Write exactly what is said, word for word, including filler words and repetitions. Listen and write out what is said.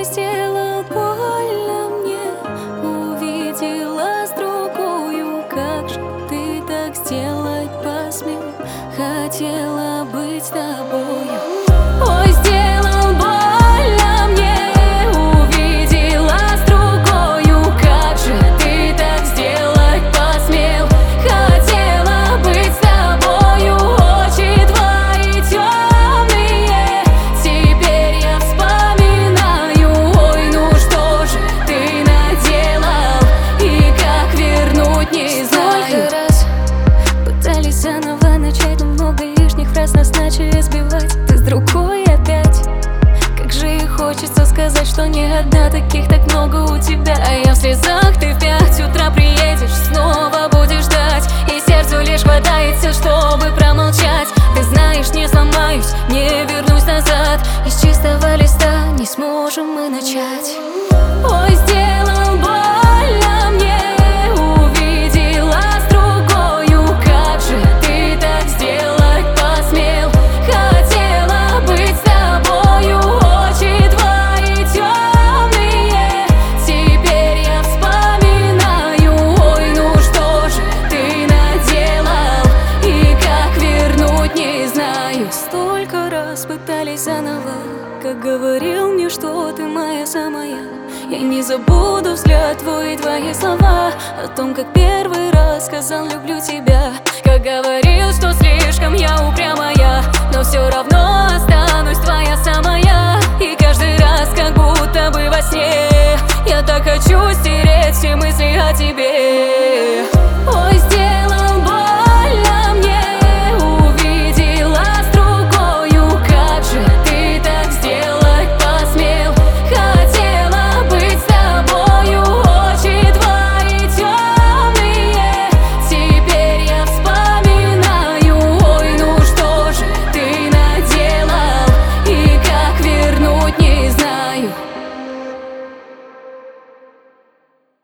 сделал больно мне, увидела с другую. Как же ты так сделать посмел? Хотела быть с тобою. Ой, сделал больно мне, увидела с другою. Как же ты так сделать посмел? Хотела быть с тобою. Очи твои темные, теперь я вспоминаю. Ой, ну что же ты наделал, и как вернуть не знаю. Сколько раз пытались заново начать, но много лишних фраз нас начали сбивать. Ты с другой опять. Как же и хочется сказать, что не одна, таких так много у тебя. А я в слезах, ты в пять утра приедешь, снова будешь ждать, и сердцу лишь хватает сил, чтобы промолчать. Ты знаешь, не сломаюсь, не вернусь назад, и с чистого листа не сможем мы начать. Ой, сделал больно мне, увидела с другою. Как же ты так сделать посмел? Хотела быть с тобою. Очи твои темные, теперь я вспоминаю. Ой, ну что же ты наделал, и как вернуть не знаю. Столько раз пытались заново, как говорил мне, что ты моя самая. Я не забуду взгляд твой и твои слова о том, как первый раз сказал люблю тебя. Как говорил, что слишком я упрямая, но все равно останусь твоя самая. И каждый раз, как будто бы во сне, я так хочу стереть все мысли о тебе.